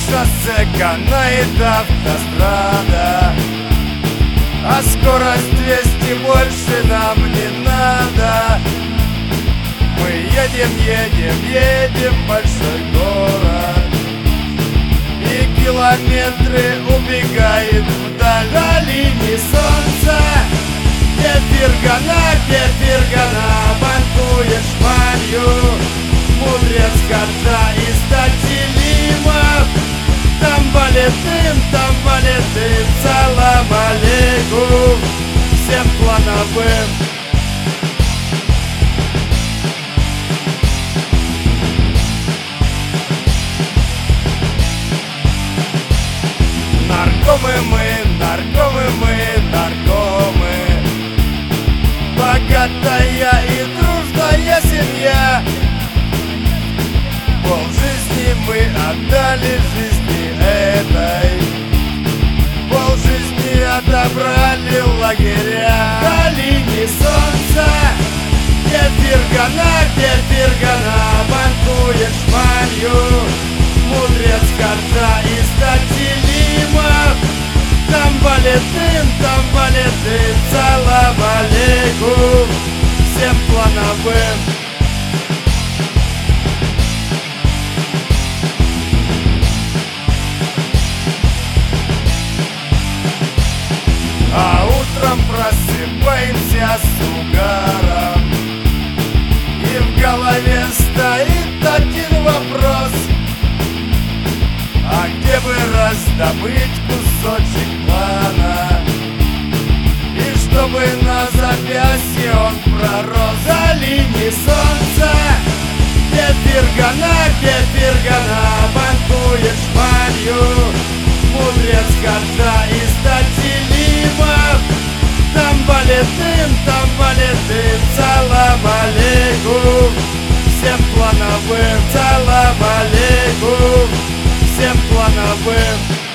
шоссе канает автострада, а скорость 200, больше нам не надо. Мы едем, едем, едем в большой город, и километры убегают вдаль. В долине солнца, где Фергана банкует шмалью мудрец Хаджа из Тачилимов. Там балет дым, салам алейкум всем клановым. Наркомы мы, богатая и дружная семья. Полжизни мы отдали жизни этой, полжизни отобрали лагеря. В долине солнца, где Фергана банкует шмалью мудрец Хаджа из Тачилимов. Там балет дым, салам алейкум всем клановым. А утром просыпаемся с угаром, и в голове стоит один вопрос: а где бы раздобыть кусочек плана, и чтобы на запястье он пророс? В долине солнца, где Фергана банкует шмалью мудрец Хаджа из Тачилимов. Там балет дым, салам алейкум всем клановым. Салам алейкум всем клановым.